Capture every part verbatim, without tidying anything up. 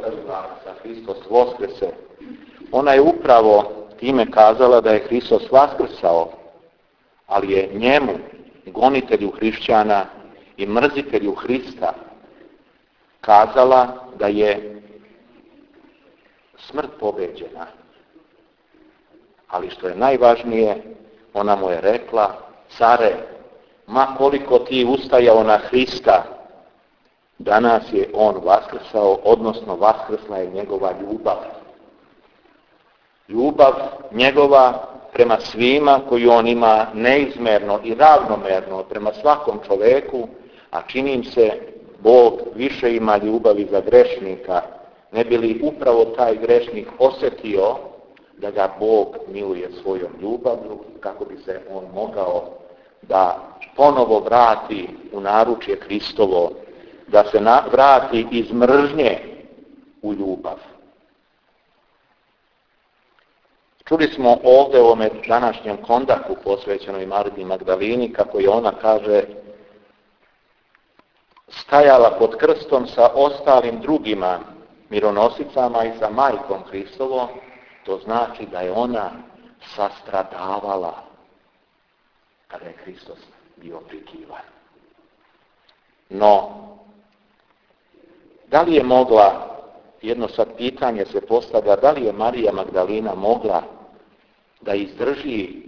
pozdravila sa Hristos Voskrese, ona je upravo time kazala da je Hristos vaskrsao, ali je njemu, gonitelju hrišćana i mrzitelju Hrista, kazala da je smrt pobeđena. Ali što je najvažnije, ona mu je rekla: care, ma koliko ti ustajao na Hrista, danas je on vaskrsao, odnosno vaskrsla je njegova ljubav. Ljubav njegova prema svima koju on ima neizmerno i ravnomerno prema svakom čoveku, a činim se Bog više ima ljubavi za grešnika, ne bi li upravo taj grešnik osjetio da ga Bog miluje svojom ljubavlju, kako bi se on mogao da ponovo vrati u naručje Hristovo, da se na, vrati iz mržnje u ljubav. Čuli smo ovdje u ovome današnjem kondaku posvećenoj Mariji Magdalini kako je ona, kaže, stajala pod krstom sa ostalim drugima mironosicama i sa majkom Hristovom. To znači da je ona sastradavala kada je Hristos bio prikivan. No, da li je mogla, jedno sad pitanje se postavlja, da li je Marija Magdalina mogla da izdrži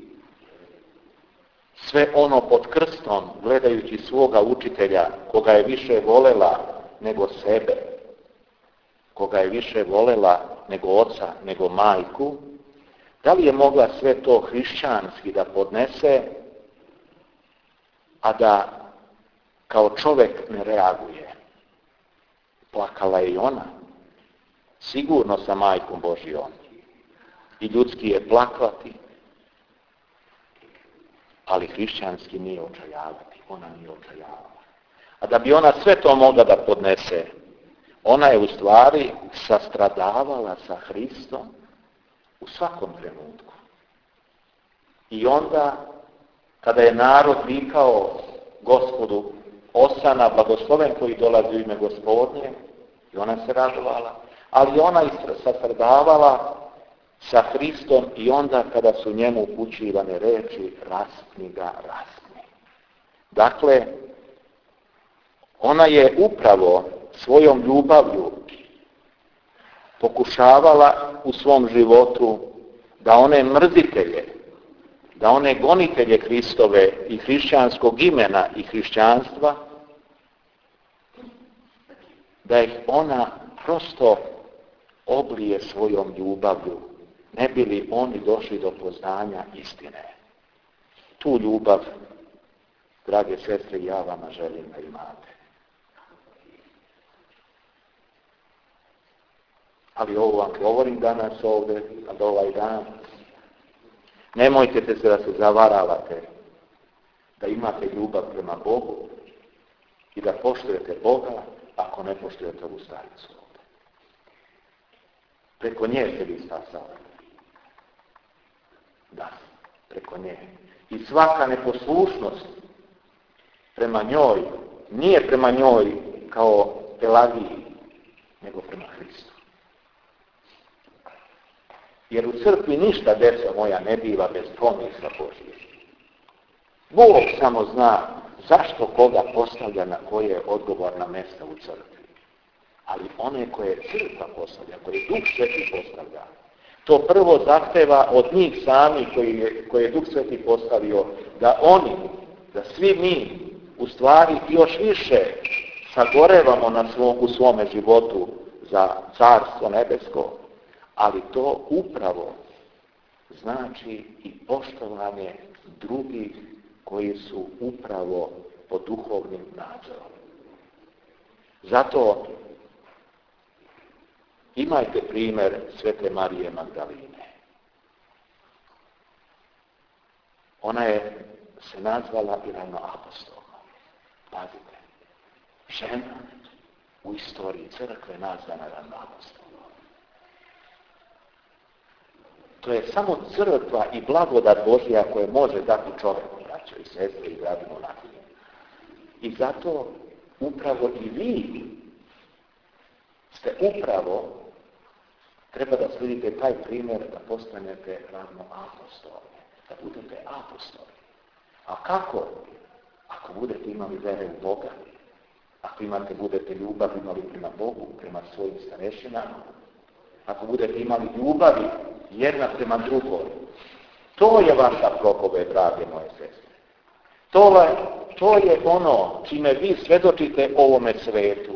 sve ono pod krstom, gledajući svoga učitelja, koga je više volela nego sebe, koga je više volela nego oca, nego majku, da li je mogla sve to hrišćanski da podnese, a da kao čovjek ne reaguje? Plakala je i ona, sigurno sa majkom Božijom. I ljudski je plakati, ali hrišćanski nije očajavati, ona nije očajavala. A da bi ona sve to mogla da podnese, ona je u stvari sastradavala sa Hristom u svakom trenutku. I onda, kada je narod vikao Gospodu Osana, blagosloven koji dolazi u ime Gospodnje, i ona se radovala, ali ona i sastradavala sa Hristom i onda kada su njemu upućivane reči: raspni ga, raspni. Dakle, ona je upravo svojom ljubavlju pokušavala u svom životu da one mrzitelje, da one gonitelje Hristove i hrišćanskog imena i hrišćanstva, da ih ona prosto oblije svojom ljubavlju, ne bi li oni došli do poznanja istine. Tu ljubav, drage sestre, ja vama želim da imate. Ali ovo vam govorim danas ovdje, nad ovaj dan. Nemojte se da se zavaravate, da imate ljubav prema Bogu i da poštujete Boga ako ne poštujete ovu staricu ovdje. Preko nje se vi spasavate. Da, preko nje. I svaka neposlušnost prema njoj, nije prema njoj kao Pelagiji, nego prema Hristu. Jer u crkvi ništa, deco moja, ne biva bez pomisla Božije. Bog samo zna zašto koga postavlja na koje odgovorna mjesta u crkvi. Ali one koje crkva postavlja, koje Duh Sveti postavlja, to prvo zahteva od njih sami koji je, koje je Duh Sveti postavio, da oni, da svi mi u stvari još više sagorevamo na svom, u svome životu za Carstvo nebesko, ali to upravo znači i poštovanje drugih koji su upravo pod duhovnim nadzorom. Zato imajte primjer Svete Marije Magdaline. Ona je se nazvala i ravnoapostolom. Pazite, žena u istoriji crkve nazvana ravnoapostolom. To je samo crkva i blagodat Božja koje može dati čovjeku, braćo i sestre i dragi monahinje. I zato upravo i vi ste upravo, treba da slijedite taj primjer da postanete ravno apostoli, da budete apostoli. A kako? Ako budete imali vere u Boga, ako imate, budete ljubav imali prema Bogu, prema svojim starešinama, ako budete imali ljubavi jedna prema drugoj, to je vaša propoved, drage moje sestre. To je, to je ono čime vi svjedočite ovome svetu.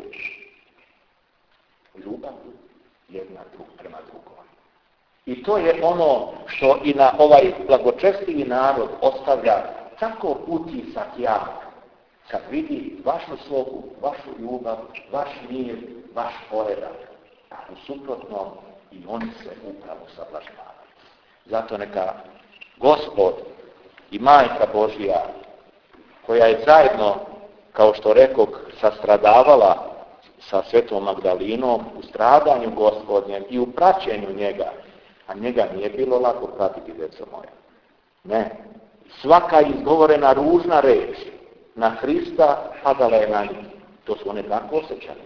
Ljubav jedna drug prema drugoj. I to je ono što i na ovaj blagočestivi narod ostavlja tako utisak jak, kad vidi vašu slogu, vašu ljubav, vaš mir, vaš poredak. A u suprotnom i oni se upravo sablažnjavaju. Zato neka Gospod i Majka Božja, koja je zajedno, kao što rekoh, sastradavala sa Svetom Magdalinom u stradanju Gospodnjem i u praćenju njega, a njega nije bilo lako pratiti, djeco moja. Ne. Svaka izgovorena ružna reč na Hrista padala je na njih. To su one tako osjećane.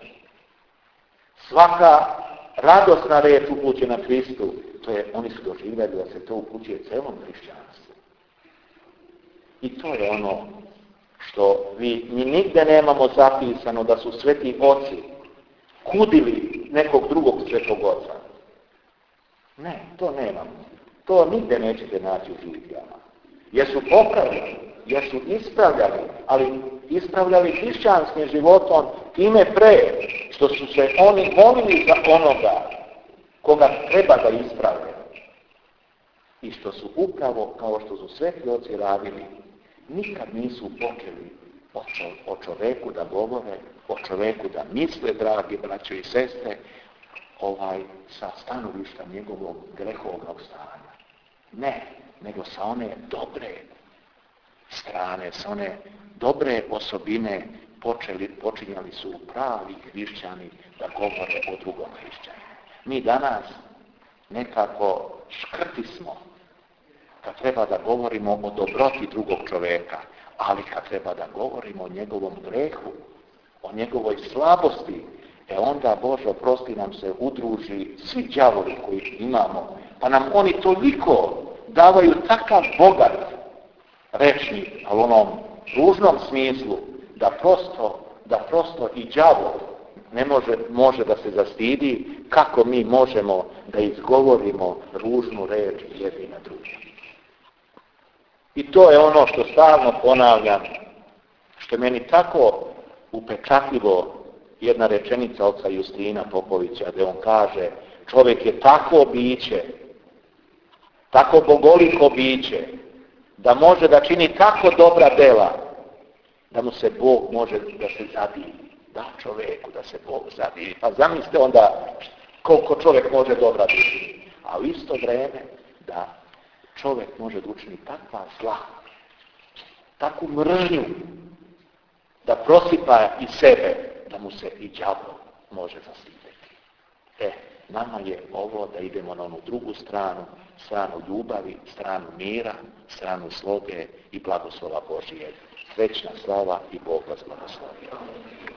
Svaka radosna reč upućena Hristu, to je, oni su doživjeli da se to upućuje celom hrišćanstvu. I to je ono što vi, mi nigde nemamo zapisano da su sveti oci kudili nekog drugog svetog oca. Ne, to nemamo. To nigde nećete naći u Biblijama. Jesu popravljali, jesu ispravljali, ali ispravljali hrišćanskim životom time pre što su se oni molili za onoga koga treba da ispravljaju. I što su upravo, kao što su sveti oci radili, nikad nisu počeli o, čo, o čoveku da govore, o čoveku da misle, dragi braćo i sestre, ovaj, sa stanovišta njegovog grehovnog stanja. Ne, nego sa one dobre strane, sa one dobre osobine počeli, počinjali su pravi hrišćani da govore o drugom hrišćanu. Mi danas nekako škrti smo kad treba da govorimo o dobroti drugog čoveka, ali kad treba da govorimo o njegovom grehu, o njegovoj slabosti, e onda, Bože, oprosti, nam se udruži svi đavoli koji imamo, pa nam oni toliko davaju takav bogat rečnik, ali u onom ružnom smislu, da prosto, da prosto i đavol ne može, može da se zastidi kako mi možemo da izgovorimo ružnu reč jedni na drugi. I to je ono što stalno ponavljam, što je meni tako upečatljivo, jedna rečenica oca Justina Popovića, gdje on kaže, čovjek je tako biće, tako bogoliko biće, da može da čini tako dobra dela, da mu se Bog može da se zadivi. Da čovjeku da se Bog zadivi. Pa zamislite onda koliko čovjek može dobra biti. A u isto vrijeme da čovjek može da učini takva zla, takvu mržnju, da prosipa iz sebe, da mu se i đavo može zastideti. E, nama je ovo da idemo na onu drugu stranu, stranu ljubavi, stranu mira, stranu sloge i blagoslova Božije. Večna slava i Bog vas blagoslovi.